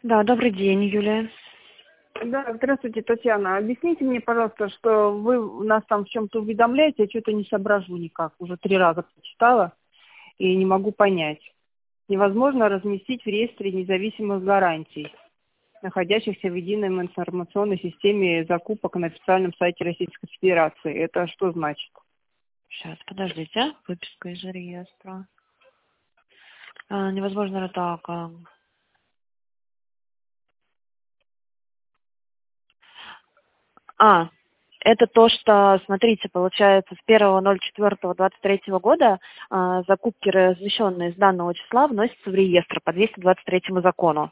Да, добрый день, Юлия. Да, здравствуйте, Татьяна. Объясните мне, пожалуйста, что вы нас там в чем-то уведомляете, я что-то не соображу никак. Уже 3 раза прочитала и не могу понять. Невозможно разместить в реестре независимых гарантий, находящихся в единой информационной системе закупок на официальном сайте Российской Федерации. Это что значит? Сейчас, подождите. Выписка из реестра. Невозможно так. Это то, что, смотрите, получается, с 1.04.23 года закупки, размещенные с данного числа, вносятся в реестр по 223 закону.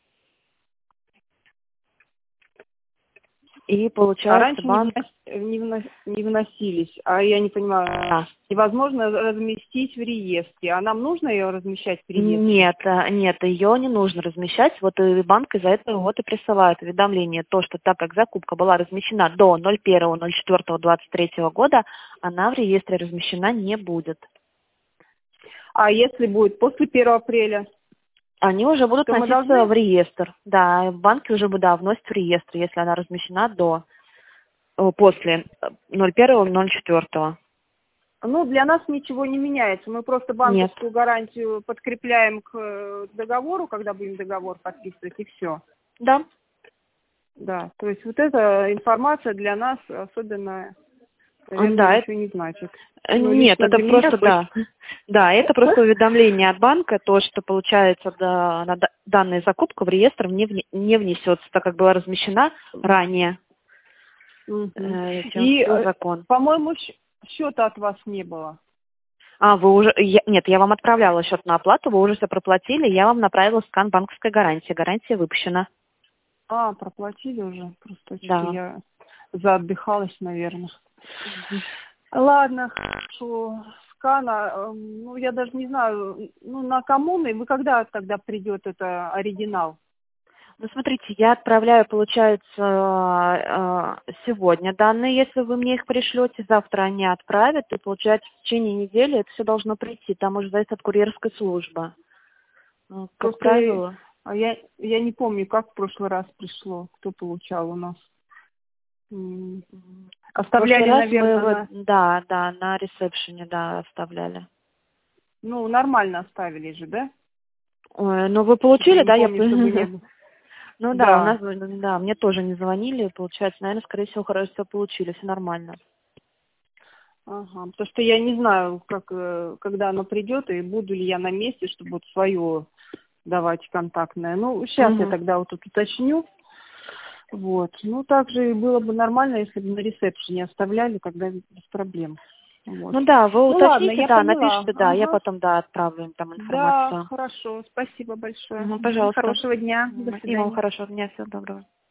И А получается, раньше банк... не вносились, а я не понимаю, невозможно разместить в реестре, а нам нужно ее размещать в реестре? Нет, ее не нужно размещать. Вот и банк из-за этого вот и присылает уведомление, то, что так как закупка была размещена до 01.04.23 года, она в реестре размещена не будет. А если будет после 1 апреля? Они уже будут То мы вноситься должны... в реестр. Да, банки уже вносят в реестр, если она размещена после 01.04. Ну, для нас ничего не меняется. Мы просто Нет. банковскую гарантию подкрепляем к договору, когда будем договор подписывать, и все. Да. Да, то есть вот эта информация для нас особенно, Да, наверное, ничего не значит. Ну, нет, лично это для меня просто, точно. да. Да, это просто уведомление от банка, то, что, получается, данная закупка в реестр не внесется, так как была размещена ранее. И, Все закон. по-моему, счета от вас не было. Вы уже... Нет, я вам отправляла счет на оплату, вы уже все проплатили, я вам направила скан банковской гарантии. Гарантия выпущена. Проплатили уже? Просто что-то Да. я заотдыхалась, наверное. Ладно, хорошо. Скана, ну, я даже не знаю, ну, на коммуны, вы когда тогда придет это оригинал? Ну, смотрите, я отправляю, получается, сегодня данные, если вы мне их пришлете, завтра они отправят, и, получается, в течение недели это все должно прийти, там уже зависит от курьерской службы. Как Просто правило. я не помню, как в прошлый раз пришло, кто получал у нас. Оставляли, наверное, Да, на ресепшене, да, оставляли. Ну, нормально оставили же, да? Ой, ну вы Что-то я получили, не да? помню, чтобы не было. Ну да, у нас, Да. да, мне тоже не звонили, получается, наверное, скорее всего, хорошо все получили, все нормально. Ага, потому что я не знаю, когда оно придет, и буду ли я на месте, чтобы вот свое давать контактное. Ну, сейчас я тогда вот тут уточню. Вот. Ну, также было бы нормально, если бы на ресепшене оставляли, тогда без проблем. Вот. Ну да, вы Ну ладно, уточните, я да, поняла. напишите, да, я Ага. потом, да, отправлю им там Да, информацию. хорошо. Спасибо большое. Пожалуйста. Хорошего дня. До И вам свидания. хорошего дня, всего доброго.